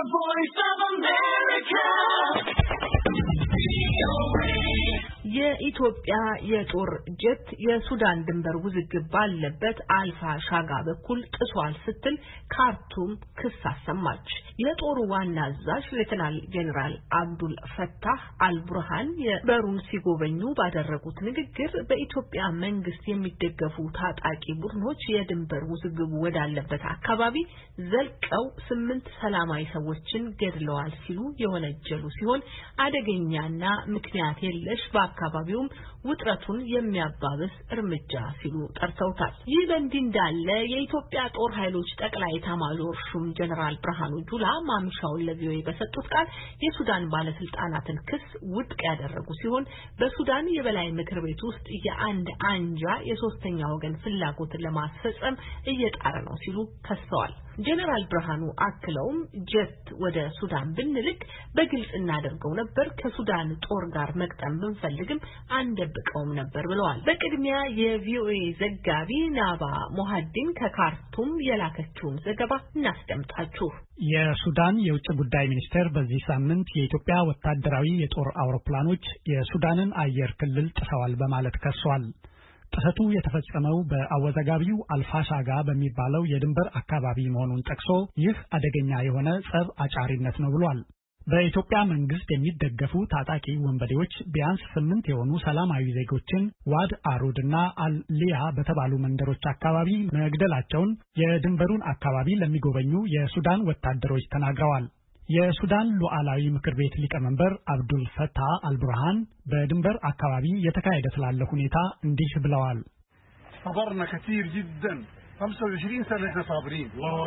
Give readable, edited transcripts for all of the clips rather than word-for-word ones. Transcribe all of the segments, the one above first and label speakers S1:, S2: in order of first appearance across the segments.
S1: The Voice of America. የኢትዮጵያ የጦር ጀት የሱዳን ድንበር ውዝግብ ባለበት አልፋ ሻጋ በኩል ጥሷል ስትል ካርቱም ክስ አሰማች። የጦሩ ዋና አዛዥ ሌተናል ጄኔራል አብዱል ፈታህ አልቡርሃን የበሩን ሲጎበኙ ባደረጉት ንግግር በኢትዮጵያ መንግስት የሚደገፉ ታጣቂ ቡድኖች የድንበር ውዝግቡ ወዳለበት አካባቢ ዘልቀው 8 ሰላማዊ ሰዎችን ገድለዋል ሲሉ የወነጀሉ ሲሆን አደገኛና ምክንያት የለሽ በአካባቢውም ውጥረቱን የሚያባብስ እርምጃ ሲሉ ጠርተውታል። ይህ በእንዲህ እንዳለ የኢትዮጵያ ጦር ኃይሎች ጠቅላይ ኤታማዦር ሹም ጀነራል ብርሃኑ ጁላ ማምሻውን ለቪኦኤ በሰጡት ቃል የሱዳን ባለስልጣናትን ክስ ውድቅ ያደረጉ ሲሆን በሱዳን የበላይ ምክር ቤት ውስጥ የአንድ አንጃ የሶስተኛ ወገን ፍላጎትን ለማስፈጸም እየጣረ ነው ሲሉ ከሰዋል። ጀነራል ብርሃኑ አክለውም ጀት ወደ ሱዳን ብንልክ በግልጽ እናደርገው ነበር፣ ከሱዳን ጦር ጋር መቅጠም ብንፈልግም አንደብቀውም ነበር ብለዋል። በቅድሚያ የቪኦኤ ዘጋቢ ናባ ሞሐዲን ከካርቱም የላከችውን ዘገባ እናስደምጣችሁ።
S2: የሱዳን የውጭ ጉዳይ ሚኒስቴር በዚህ ሳምንት የኢትዮጵያ ወታደራዊ የጦር አውሮፕላኖች የሱዳንን አየር ክልል ጥሰዋል በማለት ከሷል። ጥሰቱ የተፈጸመው በአወዛጋቢው አልፋሻጋ በሚባለው የድንበር አካባቢ መሆኑን ጠቅሶ ይህ አደገኛ የሆነ ጸብ አጫሪነት ነው ብሏል። በኢትዮጵያ መንግስት የሚደገፉ ታጣቂ ወንበዴዎች ቢያንስ 8 የሆኑ ሰላማዊ ዜጎችን ዋድ አሩድና አልሊያ በተባሉ መንደሮች አካባቢ መግደላቸውን የድንበሩን አካባቢ ለሚጎበኙ የሱዳን ወታደሮች ተናግረዋል። የሱዳን ሉዓላዊ ምክር ቤት ሊቀመንበር አብዱል ፈታህ አልቡርሃን በድንበር አካባቢ የተካሄደ ስላለ ሁኔታ እንዲህ ብለዋል።
S3: صبرنا كثير جدا 25 سنة احنا صابرين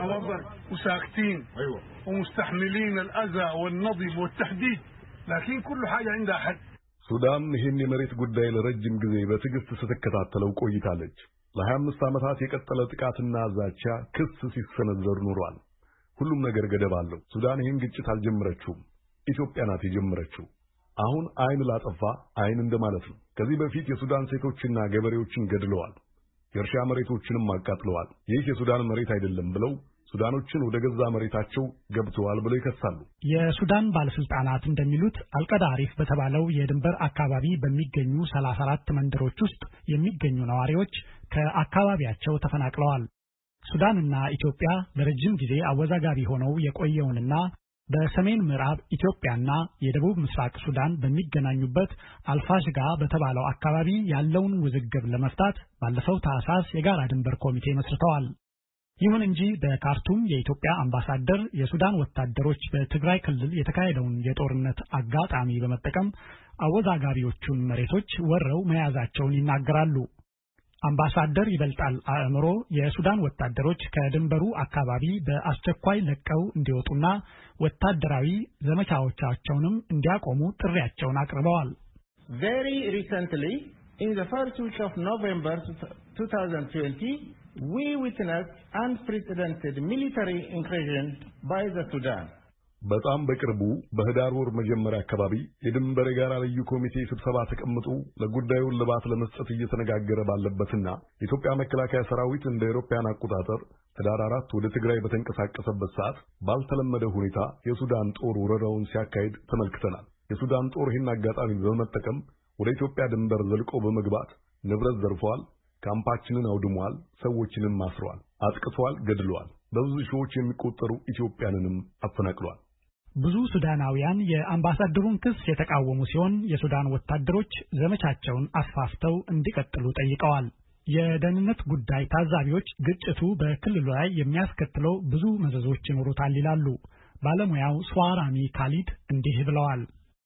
S3: وساكتين ومستحملين الأذى والنضب والتهديد لكن كل حاجة عندها حد.
S4: ሱዳን ይህን የመሬት ጉዳይ ለረጅም ጊዜ በትዕግስት ስትከታተለው ቆይታለች። ለ25 ዓመታት የቀጠለ ጥቃትና ዛቻ ክስ ሲሰነዘር ኖሯል። ሁሉም ነገር ገደብ አለው። ሱዳን ይህን ግጭት አልጀመረችውም፣ ኢትዮጵያ ናት የጀመረችው። አሁን አይን ላጠፋ አይን እንደማለት ነው። ከዚህ በፊት የሱዳን ሴቶችና ገበሬዎችን ገድለዋል፣ የእርሻ መሬቶችንም አቃጥለዋል። ይህ የሱዳን መሬት አይደለም ብለው ሱዳኖችን ወደ ገዛ መሬታቸው ገብተዋል ብለው ይከሳሉ።
S2: የሱዳን ባለስልጣናት እንደሚሉት አልቀዳሪፍ በተባለው የድንበር አካባቢ በሚገኙ 34 መንደሮች ውስጥ የሚገኙ ነዋሪዎች ከአካባቢያቸው ተፈናቅለዋል። ሱዳንና ኢትዮጵያ ለረጅም ጊዜ አወዛጋቢ ሆነው የቆየውንና በሰሜን ምዕራብ ኢትዮጵያና የደቡብ ምስራቅ ሱዳን በሚገናኙበት አልፋሽጋ በተባለው አካባቢ ያለውን ውዝግብ ለመፍታት ባለፈው ታህሳስ የጋራ ድንበር ኮሚቴ መስርተዋል። ይሁን እንጂ በካርቱም የኢትዮጵያ አምባሳደር የሱዳን ወታደሮች በትግራይ ክልል የተካሄደውን የጦርነት አጋጣሚ በመጠቀም አወዛጋቢዎቹን መሬቶች ወረው መያዛቸውን ይናገራሉ። አምባሳደር ይበልጣል አእምሮ የሱዳን ወታደሮች ከድንበሩ አካባቢ በአስቸኳይ ለቀው እንዲወጡና ወታደራዊ ዘመቻዎቻቸውንም እንዲያቆሙ ጥሪያቸውን አቅርበዋል።
S5: Very recently, in the first week of November 2020, we witnessed unprecedented military incursion by the Sudan.
S4: በጣም በቅርቡ በህዳር ወር መጀመሪያ አካባቢ የድንበር የጋራ ልዩ ኮሚቴ ስብሰባ ተቀምጦ ለጉዳዩ ልባት ለመስጠት እየተነጋገረ ባለበትና የኢትዮጵያ መከላከያ ሰራዊት እንደ አውሮፓውያን አቆጣጠር ህዳር 4 ወደ ትግራይ በተንቀሳቀሰበት ሰዓት ባልተለመደ ሁኔታ የሱዳን ጦር ወረራውን ሲያካሂድ ተመልክተናል። የሱዳን ጦር ይህን አጋጣሚ በመጠቀም ወደ ኢትዮጵያ ድንበር ዘልቆ በመግባት ንብረት ዘርፏል፣ ካምፓችንን አውድሟል፣ ሰዎችንም አስሯል፣ አጥቅቷል፣ ገድሏል። በብዙ ሺዎች የሚቆጠሩ ኢትዮጵያንንም አፈናቅሏል።
S2: ብዙ ሱዳናውያን የአምባሳደሩን ክስ የተቃወሙ ሲሆን የሱዳን ወታደሮች ዘመቻቸውን አስፋፍተው እንዲቀጥሉ ጠይቀዋል። የደህንነት ጉዳይ ታዛቢዎች ግጭቱ በክልሉ ላይ የሚያስከትለው ብዙ መዘዞች ይኖሩታል ይላሉ። ባለሙያው ስዋራሚ ካሊድ እንዲህ ብለዋል።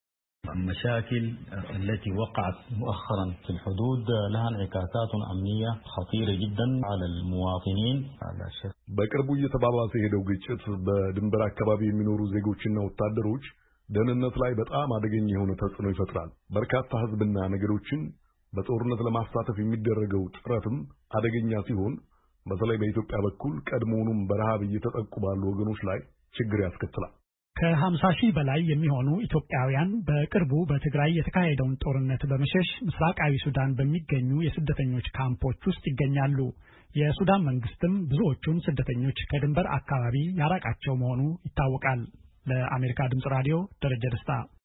S6: المشاكل التي وقعت مؤخرا في الحدود لها انعكاسات أمنية خطيرة جدا على المواطنين.
S4: በቅርቡ እየተባባሰ የሄደው ግጭት በድንበር አካባቢ የሚኖሩ ዜጎችና ወታደሮች ደህንነት ላይ በጣም አደገኛ የሆነ ተጽዕኖ ይፈጥራል። በርካታ ህዝብና ነገሮችን በጦርነት ለማሳተፍ የሚደረገው ጥረትም አደገኛ ሲሆን በተለይ በኢትዮጵያ በኩል ቀድሞውንም በረሃብ እየተጠቁ ባሉ ወገኖች ላይ ችግር ያስከትላል።
S2: ከ50 ሺህ በላይ የሚሆኑ ኢትዮጵያውያን በቅርቡ በትግራይ የተካሄደውን ጦርነት በመሸሽ ምስራቃዊ ሱዳን በሚገኙ የስደተኞች ካምፖች ውስጥ ይገኛሉ። የሱዳን መንግስትም ብዙዎቹን ስደተኞች ከድንበር አካባቢ ያራቃቸው መሆኑ ይታወቃል። ለአሜሪካ ድምጽ ራዲዮ ደረጀ ደስታ